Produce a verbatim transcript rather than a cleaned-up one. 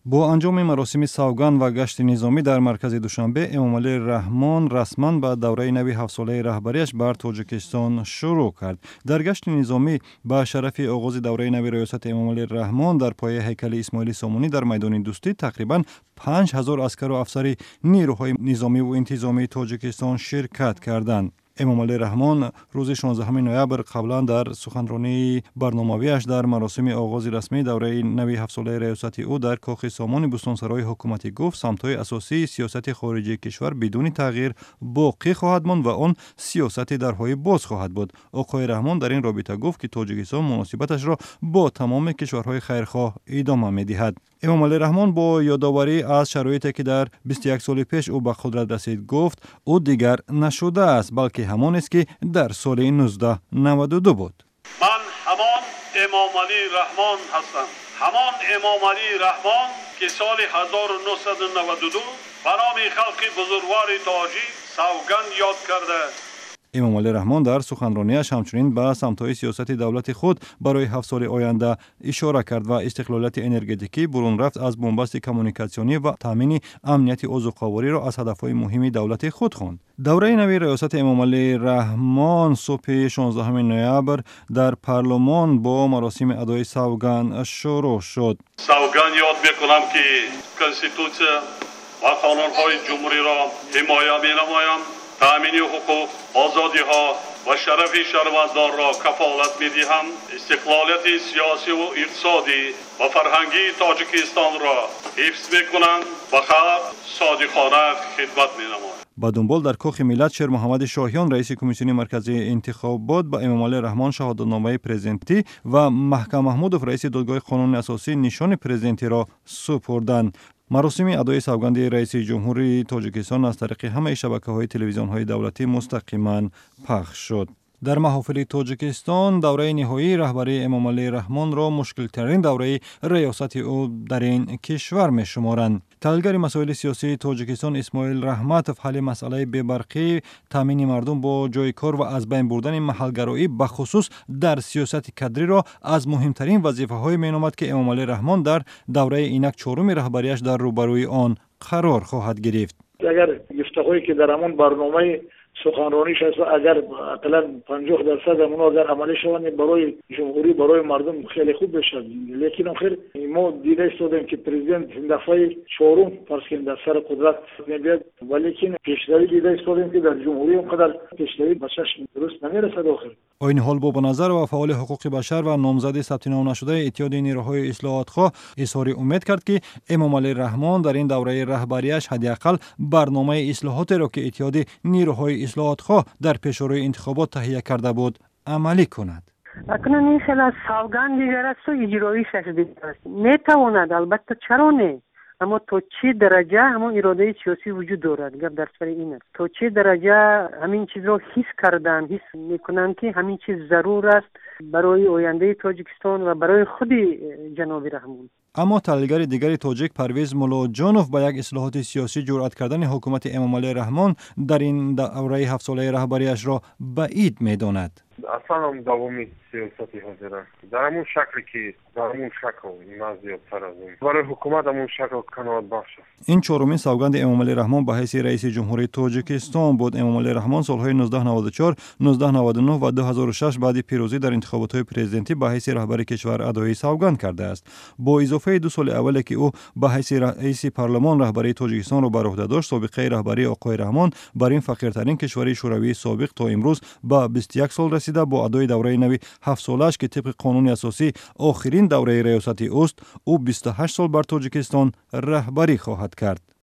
با انجام مراسم سوگند و گشت نظامی در مرکز دوشنبه، امامعلی رحمان رسما به دوره نوی هفت ساله رهبریش بر تاجیکستان شروع کرد. در گشت نظامی به شرف آغاز دوره نوی ریاست امامعلی رحمان در پایه هیکل اسماعیل سامونی در میدان دوستی تقریبا پنج هزار عسکر و افسر نیروهای نظامی و انتظامی تاجیکستان شرکت کردند. امامعلی رحمان روز شانزدهم نوامبر قبلا در سخنرانی برنامه‌ویش در مراسم آغاز رسمی دوره نوی هفت ساله ریاست او در کاخ سامان بستانسرای حکومتی گفت سمت‌های اساسی سیاست خارجی کشور بدون تغییر باقی خواهد ماند و آن سیاست درهای باز خواهد بود. آقای رحمان در این رابطه گفت که تاجیکستان مناسبتش را با تمام کشورهای خیرخواه ادامه می‌دهد. امامعلی رحمان با یادآوری از شرایطی که در بیست و یک سال پیش او به قدرت رسید گفت او دیگر نشده است بلکه همان است که در سال نوزده نود و دو بود. من همان امامعلی رحمان هستم. همان امامعلی رحمان که سال هزار و نهصد و نود و دو به نام خلق بزرگوار تاجیک سوگند یاد کرده. امامعلی رحمان در سخنرانیش همچنین به سمت‌های سیاست دولت خود برای هفت سال آینده اشاره کرد و استقلالیت انرژتیکی، برون رفت از بنبست کمونیکاسیونی و تامین امنیت عضوقواری را از هدف‌های مهم دولت خود خواند. دوره نوی ریاست امامعلی رحمان صبح شانزدهم نوامبر در پارلمان با مراسم ادای سوگند شروع شد. سوگند یاد می‌کنم که کنستیتوسیون و قانون‌های جمهوری را حمایت می‌نمایم. تامین حقوق، آزادی ها و شرف شهروندان را کفالت می دهم. استقلالیت سیاسی و اقتصادی و فرهنگی تاجیکستان را حفظ می کنم و خلق صادقانه خدمت می نمایم. با دنبال در کاخ ملت شیر محمد شاهیان رئیس کمیسیون مرکزی انتخابات به امامعلی رحمان شهادتنامه پرزنتی و محکم محمودوف رئیس دادگاه قانون اساسی نشان پرزنتی را سپردند. مراسم ادای سوگند رئیس جمهوری تاجیکستان از طریق همه شبکه‌های تلویزیون‌های دولتی مستقیما پخش شد. در محافل تاجیکستان دوره نهایی رهبری امامعلی رحمان را مشکل ترین دوره ریاست او در این کشور می شمارند. تحلیلگر مسائل سیاسی تاجیکستان اسماعیل رحمتوف حل مسئله بی‌برقی، تامین مردم با جای کار و از بین بردن محلگرایی به خصوص در سیاست کادری را از مهمترین وظیفه‌های مینامد که امامعلی رحمان در دوره اینک چهارم رهبریش در روبروی آن قرار خواهد گرفت. اگر گفتگویی که در همون برنامه سخنرانیش هست اگر اقلا پنجاه درصد همون اگر عملی شوند برای جمهوری برای مردم خیلی خوب بشه. لیکن آخر ما دیده استودیم که پرزیدنت این دفعه چهارم فرض کنیم در سر قدرت نمیاد، ولیکن پیشروی دیده استودیم که در جمهوری اونقدر پیشروی به چشم درست نمیرسد. آخر این حال با نظر و فعال حقوق بشر و نامزد ثبت نام نشده اتحاد نیروهای اصلاحات خواه اظهار امید کرد که امامعلی رحمان در این دوره رهبریش حداقل برنامه اصلاحات را که اتحاد نیروهای اصلاحات خواه در پیشروی انتخابات تهیه کرده بود عملی کند. اکنون این خیلی از سوگند دیگر است و اجرایش دیگر است. میتواند، البته چرا نه، اما تا چه درجه همون اراده سیاسی وجود دارد. گپ در سر این است تا چه درجه همین چیز را حس کردن، حس میکنن که همین چیز ضرور است برای آینده تاجیکستان و برای خود جناب رحمان. اما تحلیلگر دیگری تاجیک پرویز ملاجانوف با یک اصلاحات سیاسی جرأت کردن حکومت امامعلی رحمان در این دوره هفت ساله رهبریش را بعید می‌داند. اصلا هم دوامی سیاستی حاضر است. در همون شکلی که در همون شکل نه زیادتر از اون برای حکومت همون شکل قناعت بخش است. این چهارمین سوگند امامعلی رحمان به حیث رئیس جمهوری تاجیکستان بود. امامعلی رحمان سالهای نوزده نود و چهار، نوزده نود و نه و دو هزار و شش بعد پیروزی در انتخابات پرزیدنتی به حیث رهبر کشور ادای سوگند کرده است. با اضافه دو سال اولی که او به حیث رئیس پارلمان رهبری تاجیکستان را بر عهده داشت، سابقه رهبری آقای رحمان بر این فقیرترین کشور شوروی سابق تا امروز به بیست و یک سال رسیده. با ادای دوره نوی هفت سالش که طبق قانون اساسی آخرین دوره ریاستی است، او بیست و هشت سال بر تاجیکستان رهبری خواهد کرد.